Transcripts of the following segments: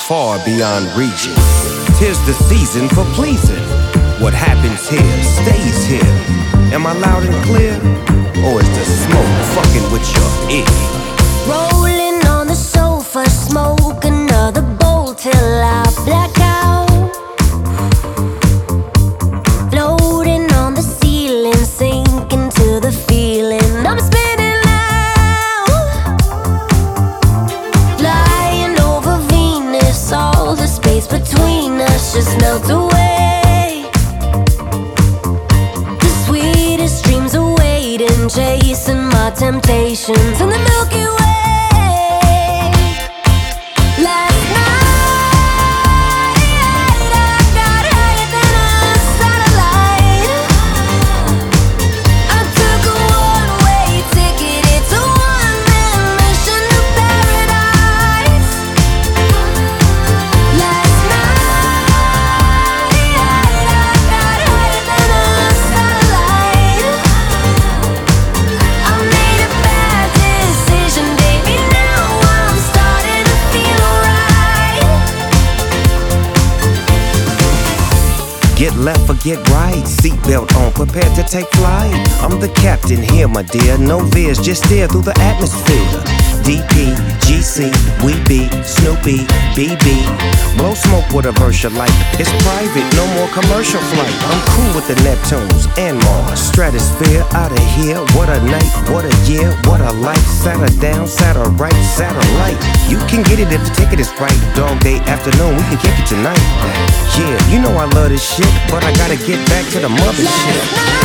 far beyond reaching. 'Tis the season for pleasing. What happens here stays here. Am I loud and clear? Or is the smoke fucking with your ear? Rolling on the sofa, smoke another bowl till I black out. Floating on the ceiling, sinking to the feeling. I'm spinning now, flying over Venus. All the space between us just melts away. The sweetest dreams are waiting, chasing my temptations in the Milky Way. Get left or get right, seatbelt on, prepared to take flight. I'm the captain here, my dear, no veers, just steer through the atmosphere. DP, GC, we be Snoopy, BB. Blow smoke with a Versha light. It's private, no more commercial flight. I'm cool with the Neptunes and Mars. Stratosphere, out of here. What a night, what a year, what a life. Satter down, satter right, satellite. You can get it if the ticket is right. Dog day afternoon, we can kick it tonight. Yeah, you know I love this shit, but I gotta get back to the mothership.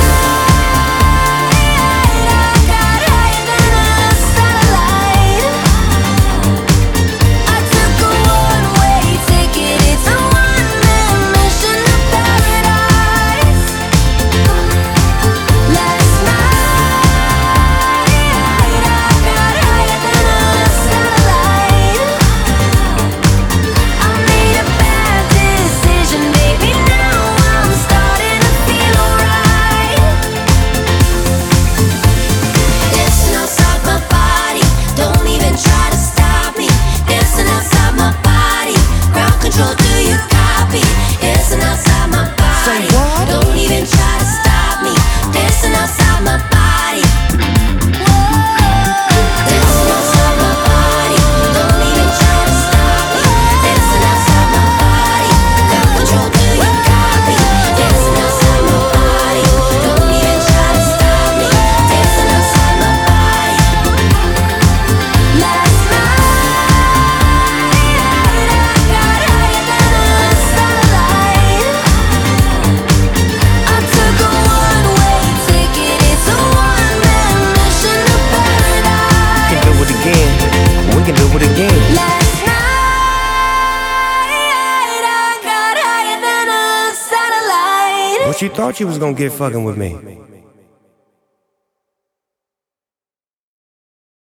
We can do it again. Last night I got higher than a satellite. What you thought you was gonna get fucking with me?